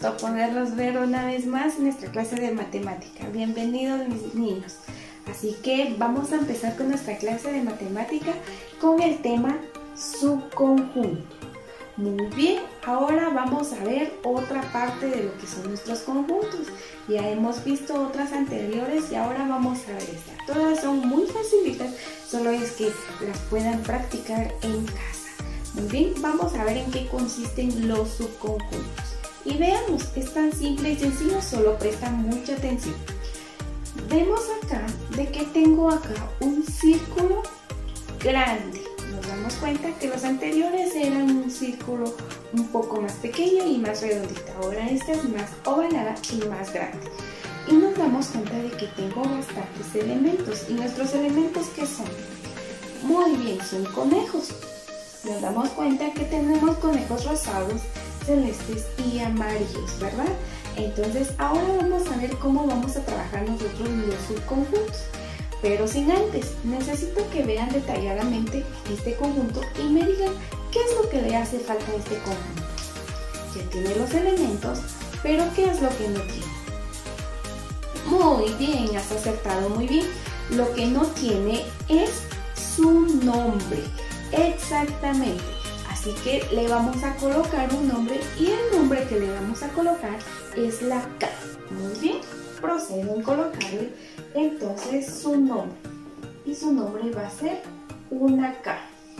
gusto poderlos ver una vez más en nuestra clase de matemática. Bienvenidos mis niños. Así que vamos a empezar con nuestra clase de matemática con el tema subconjunto. Muy bien, ahora vamos a ver otra parte de lo que son nuestros conjuntos. Ya hemos visto otras anteriores y ahora vamos a ver esta. Todas son muy facilitas, solo es que las puedan practicar en casa. Muy bien, vamos a ver en qué consisten los subconjuntos. Y veamos, es tan simple y sencillo, solo presta mucha atención. Vemos acá de que tengo acá un círculo grande. Nos damos cuenta que los anteriores eran un círculo un poco más pequeño y más redondito. Ahora esta es más ovalada y más grande. Y nos damos cuenta de que tengo bastantes elementos. ¿Y nuestros elementos qué son? Muy bien, son conejos. Nos damos cuenta que tenemos conejos rosados, celestes y amarillos, ¿verdad? Entonces ahora vamos a ver cómo vamos a trabajar nosotros los subconjuntos. Pero sin antes, necesito que vean detalladamente este conjunto y me digan qué es lo que le hace falta a este conjunto. Ya tiene los elementos, pero ¿qué es lo que no tiene? Muy bien, has acertado muy bien. Lo que no tiene es su nombre. Exactamente. Así que le vamos a colocar un nombre y el nombre que le vamos a colocar es la K. Muy bien, procedo en colocarle entonces su nombre. Y su nombre va a ser una K.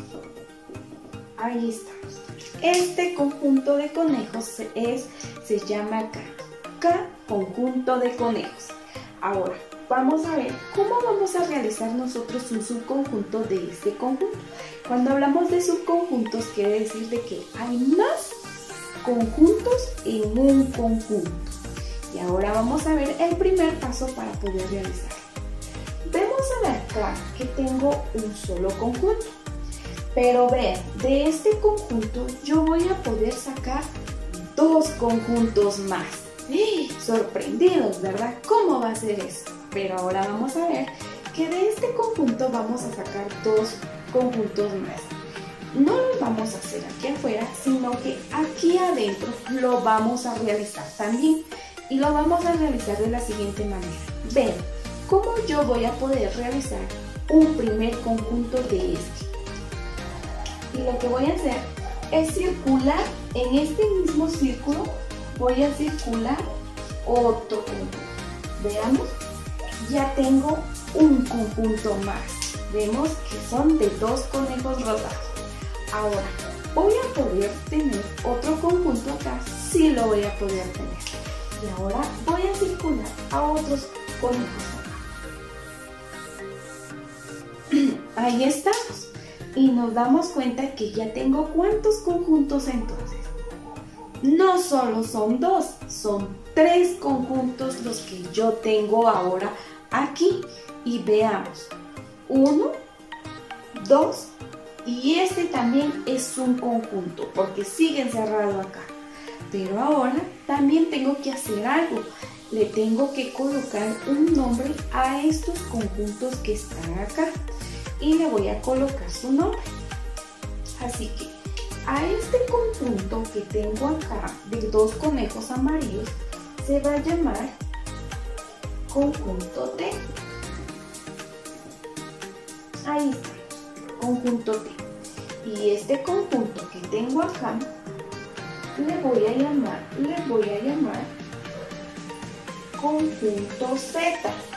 Ahí está. Este conjunto de conejos se llama K. K, conjunto de conejos. Ahora, vamos a ver cómo vamos a realizar nosotros un subconjunto de este conjunto. Cuando hablamos de subconjuntos, quiere decir de que hay más conjuntos en un conjunto. Y ahora vamos a ver el primer paso para poder realizarlo. Vemos acá que tengo un solo conjunto. Pero vean, de este conjunto yo voy a poder sacar dos conjuntos más. Sorprendidos, ¿verdad? ¿Cómo va a ser eso? Pero ahora vamos a ver que de este conjunto vamos a sacar dos conjuntos más. No lo vamos a hacer aquí afuera, sino que aquí adentro lo vamos a realizar también. Y lo vamos a realizar de la siguiente manera. Vean, ¿cómo yo voy a poder realizar un primer conjunto de este? Y lo que voy a hacer es circular en este mismo círculo, voy a circular otro conjunto. Veamos, ya tengo un conjunto más. Vemos que son de dos conejos rosados. Ahora, ¿voy a poder tener otro conjunto acá? Sí lo voy a poder tener. Y ahora voy a circular a otros conejos acá. Ahí estamos. Y nos damos cuenta que ya tengo ¿cuántos conjuntos entonces? No solo son dos, son tres conjuntos los que yo tengo ahora aquí. Y veamos. 1, 2 y este también es un conjunto porque sigue encerrado acá. Pero ahora también tengo que hacer algo. Le tengo que colocar un nombre a estos conjuntos que están acá. Y le voy a colocar su nombre. Así que a este conjunto que tengo acá de dos conejos amarillos se va a llamar conjunto T. Ahí está, conjunto T. Y este conjunto que tengo acá le voy a llamar conjunto Z.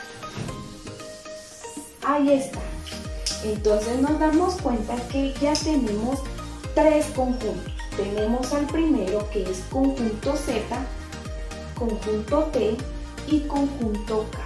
Ahí está. Entonces nos damos cuenta que ya tenemos tres conjuntos. Tenemos al primero que es conjunto Z, conjunto T y conjunto K.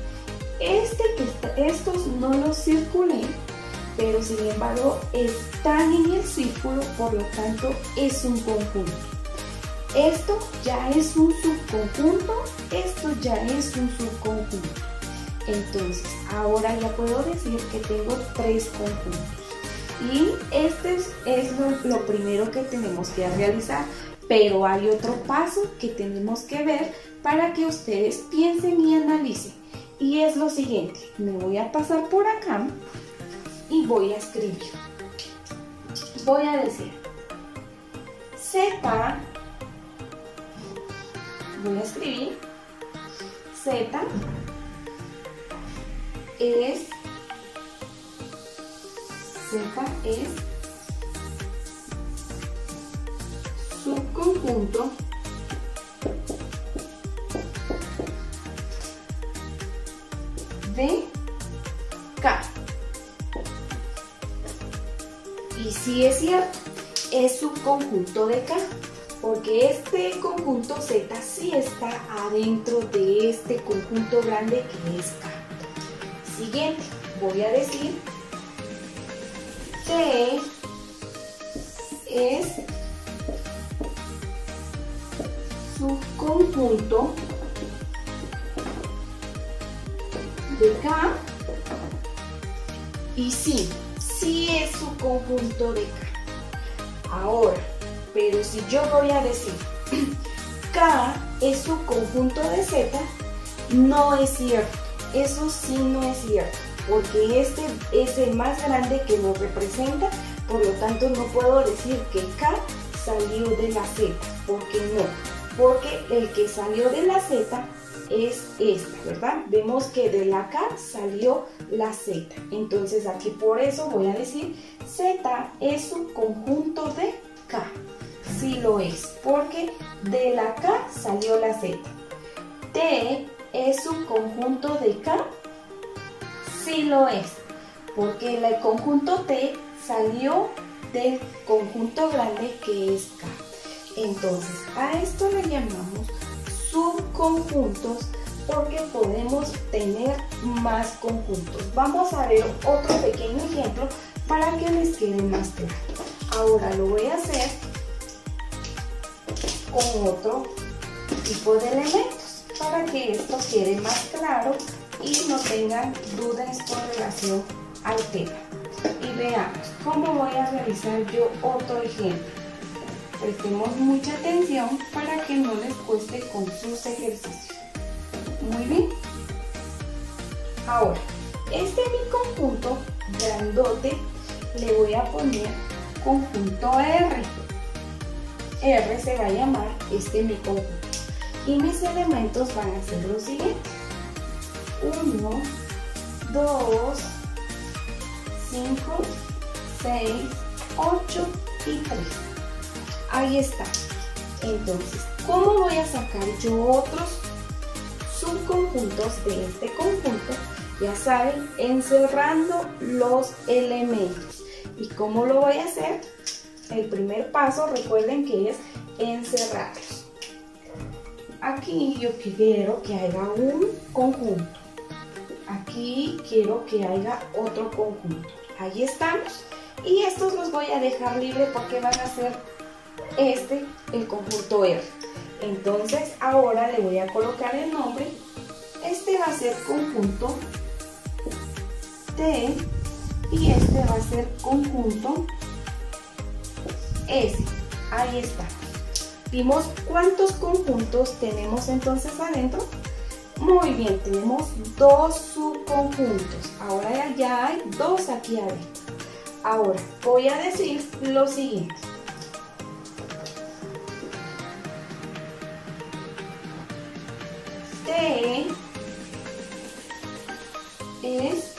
Estos no los circulé, pero sin embargo están en el círculo, por lo tanto es un conjunto. Esto ya es un subconjunto, esto ya es un subconjunto. Entonces, ahora ya puedo decir que tengo tres conjuntos. Y este es lo primero que tenemos que realizar, pero hay otro paso que tenemos que ver para que ustedes piensen y analicen. Y es lo siguiente, me voy a pasar por acá y voy a escribir. Voy a decir Z voy a escribir Z es subconjunto de K. Y sí es cierto, es subconjunto de K, porque este conjunto Z sí está adentro de este conjunto grande que es K. Siguiente, voy a decir que es subconjunto de K, y sí es subconjunto de K. Ahora, pero si yo voy a decir K es subconjunto de Z, no es cierto. Eso sí no es cierto, porque este es el más grande que lo representa, por lo tanto no puedo decir que K salió de la Z, porque no, porque el que salió de la Z es esta, ¿verdad? Vemos que de la K salió la Z, entonces aquí por eso voy a decir Z es subconjunto de K, sí lo es, porque de la K salió la Z. T es subconjunto de K, sí lo es, porque el conjunto T salió del conjunto grande que es K. Entonces, a esto le llamamos subconjuntos porque podemos tener más conjuntos. Vamos a ver otro pequeño ejemplo para que les quede más claro. Ahora lo voy a hacer con otro tipo de elementos, para que esto quede más claro y no tengan dudas con relación al tema. Y veamos cómo voy a realizar yo otro ejemplo. Prestemos mucha atención para que no les cueste con sus ejercicios. Muy bien. Ahora, este es mi conjunto grandote, le voy a poner conjunto R. R se va a llamar este mi conjunto. Y mis elementos van a ser los siguientes: 1, 2, 5, 6, 8 y 3. Ahí está. Entonces, ¿cómo voy a sacar yo otros subconjuntos de este conjunto? Ya saben, encerrando los elementos. ¿Y cómo lo voy a hacer? El primer paso, recuerden que es encerrarlos. Aquí yo quiero que haya un conjunto. Aquí quiero que haya otro conjunto. Ahí estamos. Y estos los voy a dejar libre porque van a ser el conjunto R. Entonces ahora le voy a colocar el nombre. Este va a ser conjunto T y este va a ser conjunto S. Ahí está. ¿Vimos cuántos conjuntos tenemos entonces adentro? Muy bien, tenemos dos subconjuntos. Ahora ya hay dos aquí adentro. Ahora voy a decir lo siguiente. T es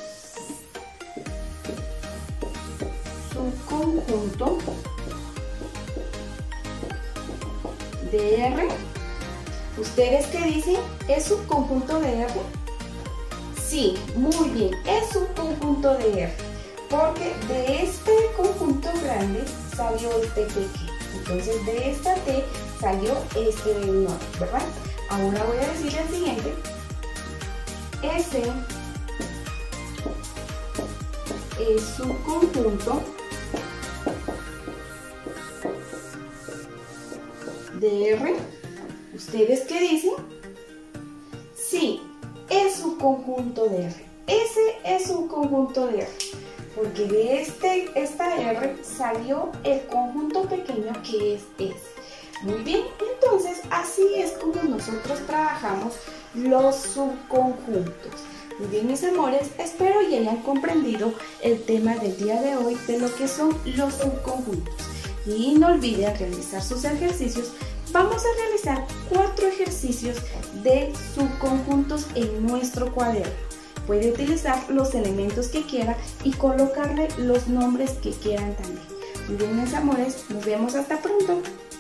subconjunto de R. ¿Ustedes qué dicen? ¿Es subconjunto de R? Sí, muy bien, es subconjunto de R, porque de este conjunto grande salió este pequeño. Entonces de esta T salió este menor, ¿verdad? Ahora voy a decir el siguiente. S es subconjunto de R. ¿Ustedes qué dicen? Sí, es subconjunto de R. S es subconjunto de R, porque de esta R salió el conjunto pequeño que es S. Muy bien, entonces así es como nosotros trabajamos los subconjuntos. Muy bien, mis amores, espero y hayan comprendido el tema del día de hoy de lo que son los subconjuntos. Y no olviden realizar sus ejercicios Vamos a realizar 4 ejercicios de subconjuntos en nuestro cuaderno. Puede utilizar los elementos que quiera y colocarle los nombres que quieran también. Muy bien, mis amores, nos vemos hasta pronto.